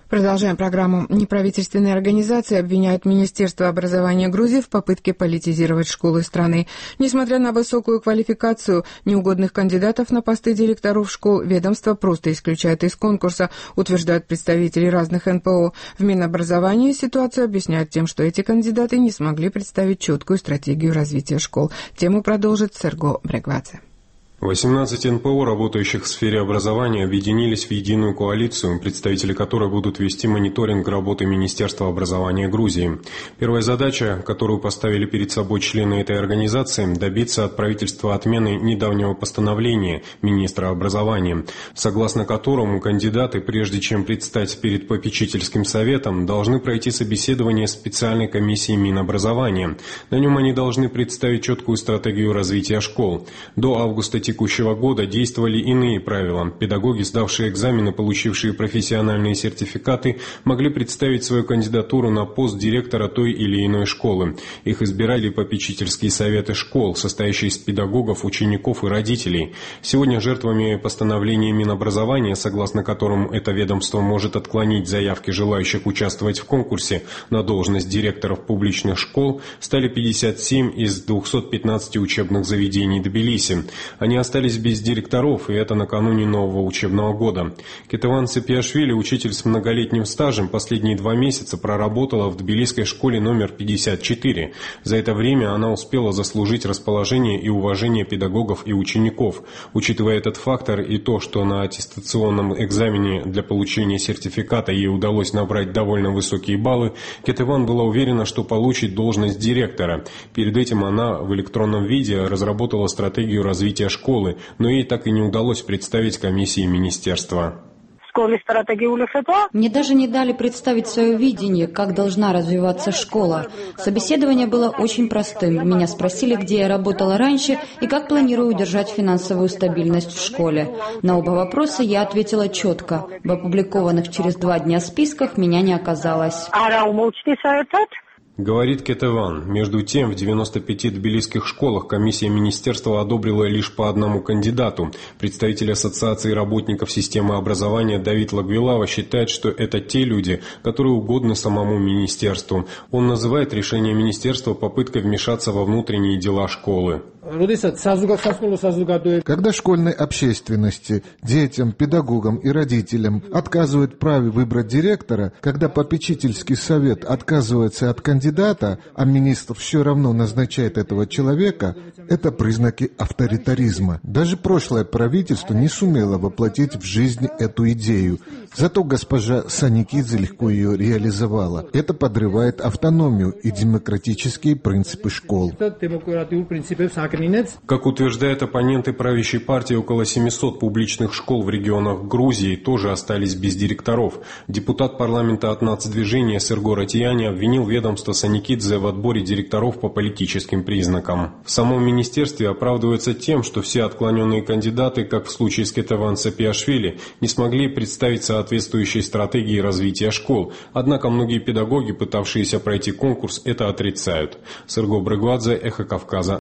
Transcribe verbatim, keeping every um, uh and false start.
Продолжаем программу. Неправительственные организации обвиняют Министерство образования Грузии в попытке политизировать школы страны. Несмотря на высокую квалификацию неугодных кандидатов на посты директоров школ, ведомство просто исключает из конкурса, утверждают представители разных эн пэ о. В Минобразовании ситуацию объясняют тем, что эти кандидаты не смогли представить четкую стратегию развития школ. Тему продолжит Серго Брегвадзе. восемнадцать эн пэ о, работающих в сфере образования, объединились в единую коалицию, представители которой будут вести мониторинг работы Министерства образования Грузии. Первая задача, которую поставили перед собой члены этой организации, добиться от правительства отмены недавнего постановления министра образования, согласно которому кандидаты, прежде чем предстать перед попечительским советом, должны пройти собеседование специальной комиссии Минобразования. На нем они должны представить четкую стратегию развития школ. До августа текущего года действовали иные правила. Педагоги, сдавшие экзамены, получившие профессиональные сертификаты, могли представить свою кандидатуру на пост директора той или иной школы. Их избирали попечительские советы школ, состоящие из педагогов, учеников и родителей. Сегодня жертвами постановления Минобразования, согласно которому это ведомство может отклонить заявки желающих участвовать в конкурсе на должность директоров публичных школ, стали пятьдесят семь из двухсот пятнадцати учебных заведений Тбилиси. Они остались без директоров, и это накануне нового учебного года. Кетеван Сапиашвили, учитель с многолетним стажем, последние два месяца проработала в тбилисской школе номер пятьдесят четыре. За это время она успела заслужить расположение и уважение педагогов и учеников. Учитывая этот фактор и то, что на аттестационном экзамене для получения сертификата ей удалось набрать довольно высокие баллы, Кетеван была уверена, что получит должность директора. Перед этим она в электронном виде разработала стратегию развития школы, но ей так и не удалось представить комиссии министерства. Мне даже не дали представить свое видение, как должна развиваться школа. Собеседование было очень простым. Меня спросили, где я работала раньше и как планирую удержать финансовую стабильность в школе. На оба вопроса я ответила четко. В опубликованных через два дня списках меня не оказалось. Говорит Кетеван. Между тем, в девяноста пяти тбилисских школах комиссия министерства одобрила лишь по одному кандидату. Представитель Ассоциации работников системы образования Давид Лагвилава считает, что это те люди, которые угодны самому министерству. Он называет решение министерства попыткой вмешаться во внутренние дела школы. Когда школьной общественности, детям, педагогам и родителям отказывают в праве выбрать директора, когда попечительский совет отказывается от кандидата, а министр все равно назначает этого человека, это признаки авторитаризма. Даже прошлое правительство не сумело воплотить в жизнь эту идею. Зато госпожа Саникидзе легко ее реализовала. Это подрывает автономию и демократические принципы школ. Как утверждают оппоненты правящей партии, около семисот публичных школ в регионах Грузии тоже остались без директоров. Депутат парламента от нацдвижения Серго Ратияни обвинил ведомство Саникидзе в отборе директоров по политическим признакам. В самом министерстве оправдываются тем, что все отклоненные кандидаты, как в случае с Кетеван Сапиашвили, не смогли представить соответствующей стратегии развития школ. Однако многие педагоги, пытавшиеся пройти конкурс, это отрицают. Серго Брегвадзе, Эхо Кавказа.